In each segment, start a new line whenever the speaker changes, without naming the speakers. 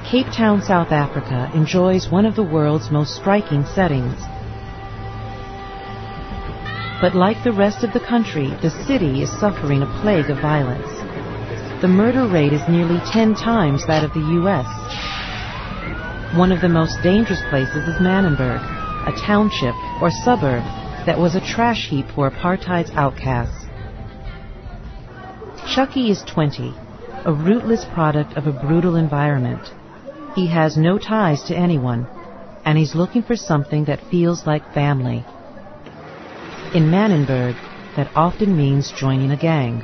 Cape Town, South Africa enjoys one of the world's most striking settings. But like the rest of the country, the city is suffering a plague of violence. The murder rate is nearly 10 times that of the U.S. One of the most dangerous places is Manenberg, a township or suburb that was a trash heap for apartheid's outcasts. Chucky is 20, a rootless product of a brutal environment. He has no ties to anyone, and he's looking for something that feels like family. In Manenberg, that often means joining a gang.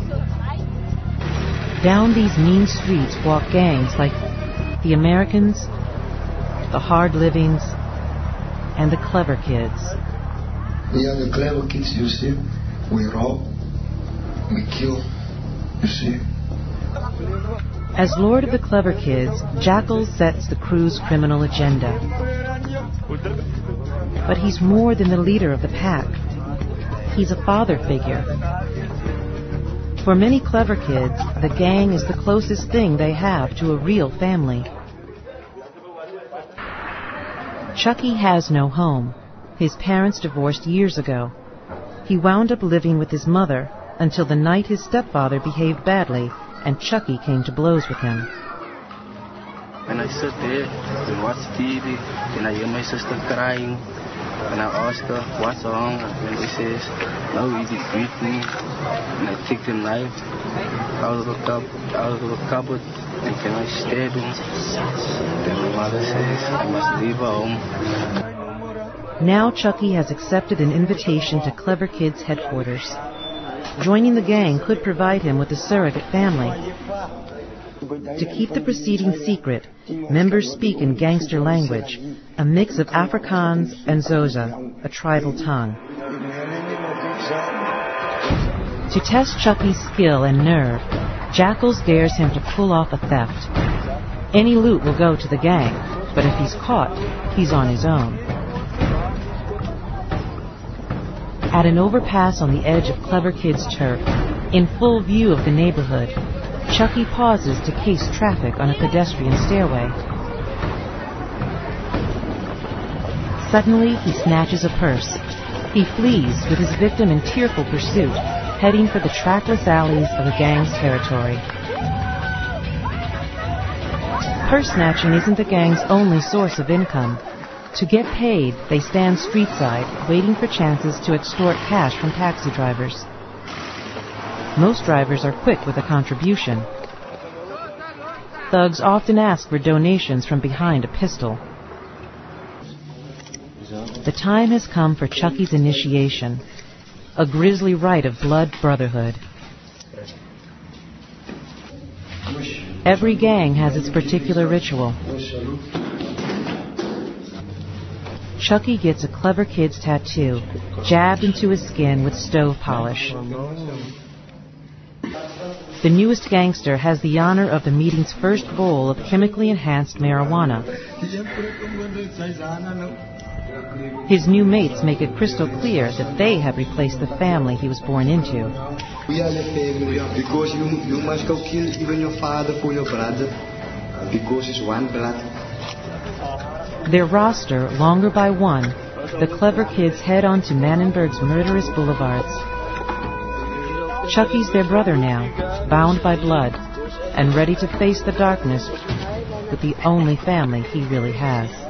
Down these mean streets walk gangs like the Americans, the Hard Livings, and the Clever Kids.
We are the Clever Kids, you see. We rob, we kill, you see.
As Lord of the Clever Kids, Jackal sets the crew's criminal agenda. But he's more than the leader of the pack. He's a father figure. For many Clever Kids, the gang is the closest thing they have to a real family. Chucky has no home. His parents divorced years ago. He wound up living with his mother until the night his stepfather behaved badly and Chucky came to blows with him.
And I sit there and watch TV, and I hear my sister crying, and I ask her, what's wrong? And he says, no, he did beat me. And I take the knife out of the cupboard, and can I stab him? Then my mother says, I must leave her home.
Now Chucky has accepted an invitation to Clever Kids headquarters. Joining the gang could provide him with a surrogate family. To keep the proceedings secret, members speak in gangster language, a mix of Afrikaans and Xhosa, a tribal tongue. To test Chucky's skill and nerve, Jackals dares him to pull off a theft. Any loot will go to the gang, but if he's caught, he's on his own. At an overpass on the edge of Clever Kids' turf, in full view of the neighborhood, Chucky pauses to case traffic on a pedestrian stairway. Suddenly, he snatches a purse. He flees with his victim in tearful pursuit, heading for the trackless alleys of the gang's territory. Purse snatching isn't the gang's only source of income. To get paid, they stand streetside, waiting for chances to extort cash from taxi drivers. Most drivers are quick with a contribution. Thugs often ask for donations from behind a pistol. The time has come for Chucky's initiation, a grisly rite of blood brotherhood. Every gang has its particular ritual. Chucky gets a Clever Kids tattoo, jabbed into his skin with stove polish. The newest gangster has the honor of the meeting's first bowl of chemically enhanced marijuana. His new mates make it crystal clear that they have replaced the family he was born into.
We are the family because you must go kill even your father for your brother because it's one blood.
Their roster longer by one, the Clever Kids head on to Manenberg's murderous boulevards. Chucky's their brother now, bound by blood, and ready to face the darkness with the only family he really has.